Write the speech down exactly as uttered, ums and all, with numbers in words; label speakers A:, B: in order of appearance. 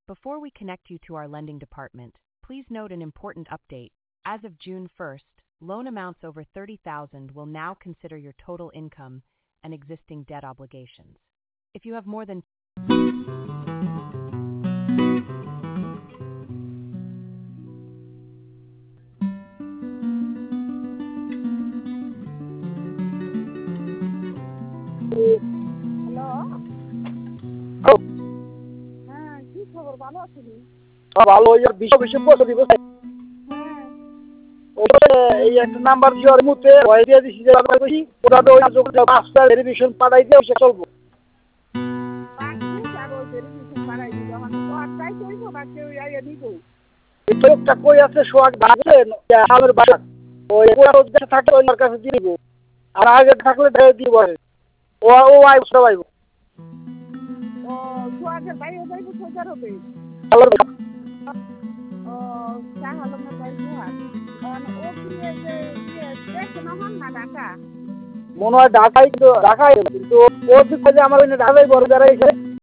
A: Before we connect you to our lending department, please note an important update. As of June first, loan amounts over thirty thousand will now consider your total income and existing debt obligations. If you have more than
B: hello,
C: hello.
B: হ্যাঁ কি খবর, ভালো আছিস?
C: হ্যাঁ, ভালো। ওই যে বিশ বিশ পয়সা দিব।
B: হ্যাঁ,
C: ওটা এই একটা নাম্বার দেওয়ার মুহূর্তে ওই দিয়ে দিছি যে আমরা কইছি ওটা তো ওই যখন পাঁচটা ভেরিফিকেশন পাঠাই দিয়ে সে চলবো।
B: পাঁচ আর ওই ভেরিফিকেশন বাড়াই দিল মানে তো একটাই কইব না কেউ আইয়া দিব।
C: এই লোকটা কই আছে সোহাগ ভাগছে আমার বাসা ওই পুরো দেশে থাকে ওই মার কাছে দিয়ে দিব। আর আগে থাকলে ধরে দিব। ও ও আই সবাই
B: ও সোহাগের বাইরে যাইব সোজার হবে।
C: হ্যালো।
B: ও শাহালমের ভাই সোহাগ মানে ও কি এই যে ইয়ে দেখে না হন না ঢাকা?
C: মনে হয় ঢাকায় কিন্তু ঢাকায় কিন্তু ও দিকে যে আমার ওই ঢাকায় বড় যারা এসে